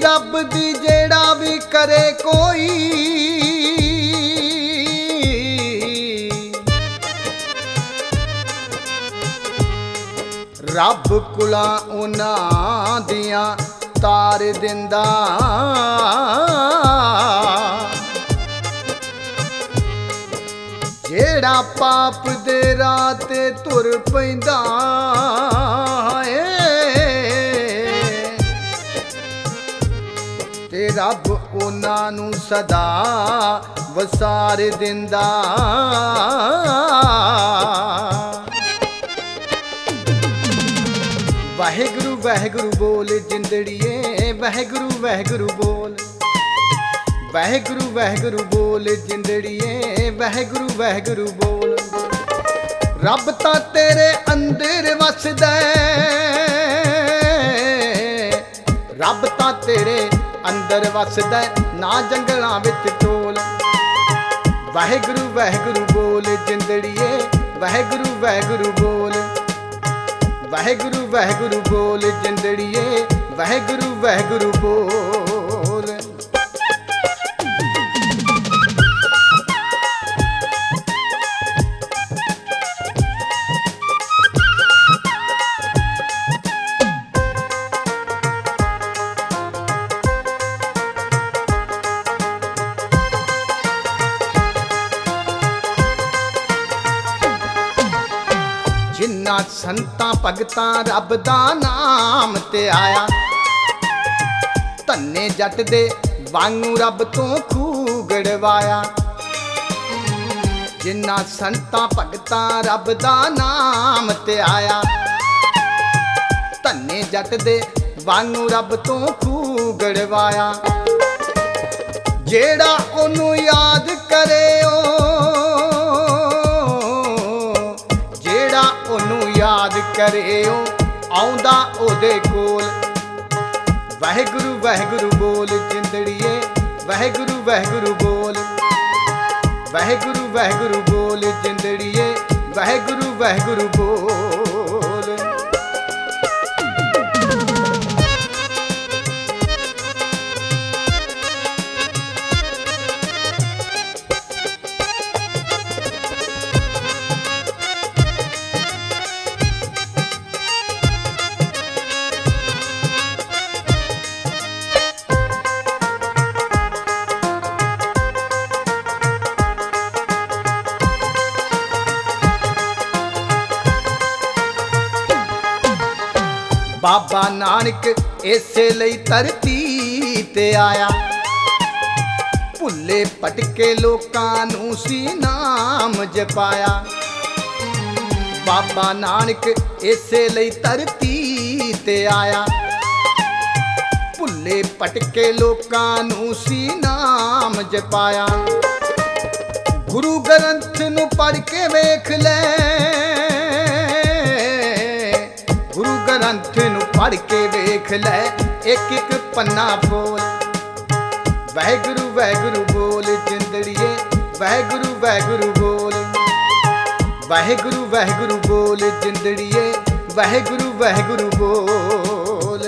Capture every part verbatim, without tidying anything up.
रब दी जेड़ा भी करे कोई, रब कुला उन्हां दियां तार दिंदा। जेड़ा पाप दे राह ते तुर पैंदा ते रब उन्हां नूं सदा वसार दिंदा। वाहेगुरु वाहेगुरु बोल जिंदड़िए, वाहेगुरु वाहेगुरु बोल, वाहेगुरु वाहेगुरु बोल जिंदड़िए, वाहेगुरु वाहेगुरु बोल। रब तां तेरे अंदर वसदा, रब तां तेरे अंदर वसदा, ना जंगलां विच टोल। वाहेगुरु वाहेगुरु बोल जिंदड़िए, वाहेगुरु वाहेगुरु बोल, वाहेगुरु वाहेगुरु बोल जिंदड़िए, वाहेगुरु वाहेगुरु बोल। जिन्ना संतां भगतां रब दा नाम ते आया, धन्ने जट दे वांगू रब तो खूह गड़वाया। जिन्ना संतां भगतां रब दा नाम ते आया, धन्ने जट दे वांगू रब तो खूह गड़वाया। जेड़ा ओनू याद करे ओ, ओनू याद करे ओ आउंदा ओदे कोल। वाहेगुरु वाहेगुरु बोल जिंदड़िए, वाहेगुरु वाहेगुरु बोल, वाहेगुरु वाहेगुरु बोल जिंदड़िए, वाहेगुरु वाहेगुरु बोल। बाबा नानक इसे लई धरती ते आया, भुल्ले भटके लोकां नूं सी नाम जपाया। बाबा नानक इसे लई धरती ते आया, भुल्ले भटके लोकां नूं सी नाम जपाया। गुरु ग्रंथ नूं पढ़ के वेख ले, गुरु ग्रंथ नूं पढ़ के वेख ले, एक एक पन्ना बोल। वाहेगुरु वाहेगुरु बोल जिंदड़िए, वाहेगुरु वाहेगुरु बोल, वाहेगुरु वाहेगुरु बोल जिंदड़िए, वाहेगुरु वाहेगुरु बोल।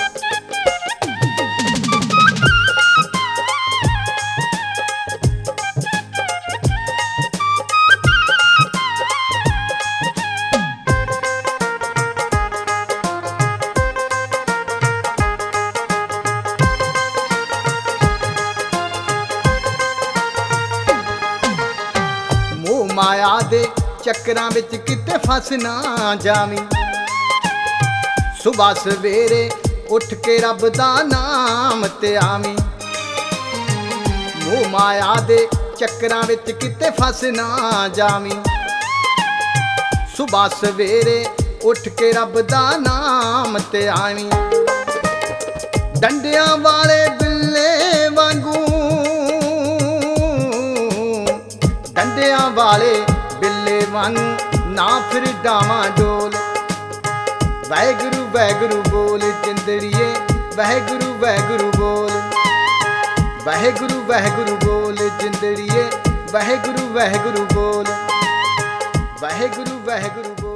माया दे चक्रां विच किते फस ना जावीं, सुबह सवेरे उठ के रब दा नाम ते आवीं। मोह माया दे चक्रां विच किते फस ना जावीं, सुबह सवेरे उठ के रब दा नाम ते आवीं। डंडियां वाले बिल्ले वांगू, डंडियां वाले बिल्ले वांगू ना फिर डावां डोल। वाहेगुरु वाहेगुरु बोल जिंदड़िए, वाहेगुरु वाहेगुरु बोल, वाहेगुरु वाहेगुरु बोल जिंदड़िए, वाहेगुरु वाहेगुरु बोल, वाहेगुरु वाहेगुरु बोल।